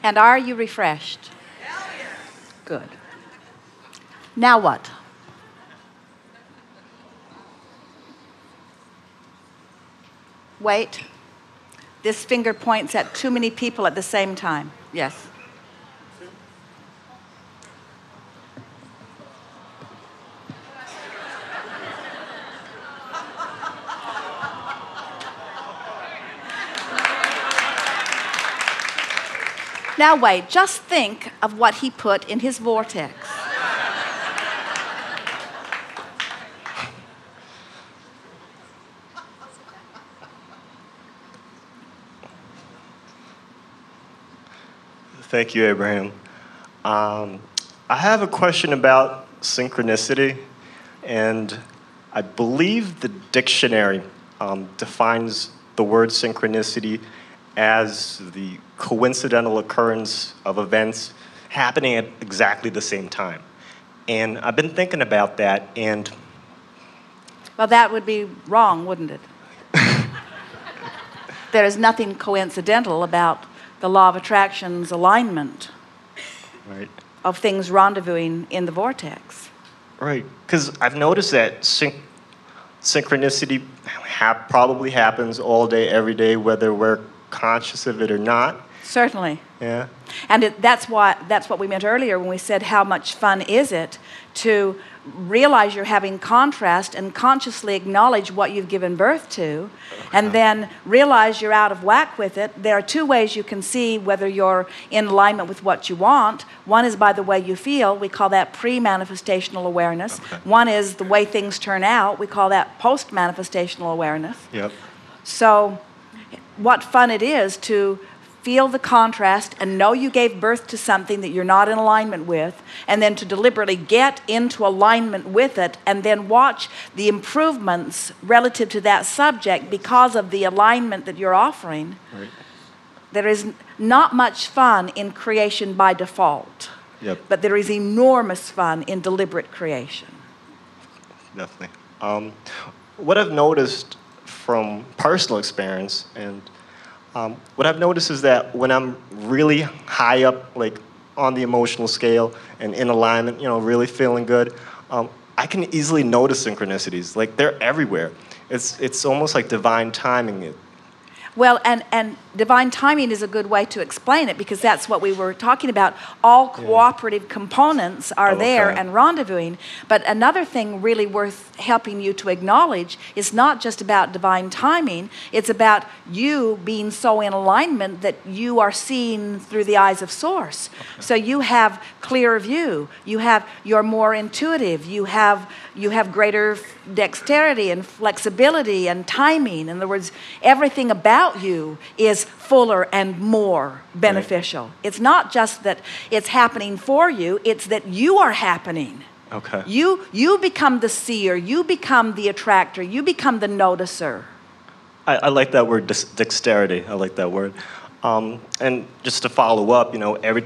And are you refreshed? Good. Now what? Wait. This finger points at too many people at the same time. Yes. Now wait, just think of what he put in his vortex. Thank you, Abraham. I have a question about synchronicity, and I believe the dictionary defines the word synchronicity as the coincidental occurrence of events happening at exactly the same time. And I've been thinking about that, and... Well, that would be wrong, wouldn't it? There is nothing coincidental about the law of attraction's alignment Right. of things rendezvousing in the vortex. Right, because I've noticed that synchronicity probably happens all day, every day, whether we're conscious of it or not. Certainly. Yeah. And that's what we meant earlier when we said how much fun is it to realize you're having contrast and consciously acknowledge what you've given birth to, and then realize you're out of whack with it. There are two ways you can see whether you're in alignment with what you want. One is by the way you feel. We call that pre-manifestational awareness. Okay. One is the way things turn out. We call that post-manifestational awareness. Yep. So what fun it is to feel the contrast and know you gave birth to something that you're not in alignment with, and then to deliberately get into alignment with it and then watch the improvements relative to that subject because of the alignment that you're offering. Right. There is not much fun in creation by default, Yep. but there is enormous fun in deliberate creation. Definitely. What I've noticed from personal experience, and what I've noticed is that when I'm really high up, like on the emotional scale and in alignment, really feeling good, I can easily notice synchronicities. Like they're everywhere. It's almost like divine timing. Well, and divine timing is a good way to explain it, because that's what we were talking about. All cooperative components are there and rendezvousing. But another thing really worth helping you to acknowledge is not just about divine timing. It's about you being so in alignment that you are seeing through the eyes of Source. Okay. So you have clearer view. You're more intuitive. You have greater dexterity and flexibility and timing. In other words, everything about you is fuller and more beneficial. Right. It's not just that it's happening for you, it's that you are happening. Okay. You become the seer, you become the attractor, you become the noticer. I like that word, dexterity. I like that word. And just to follow up, every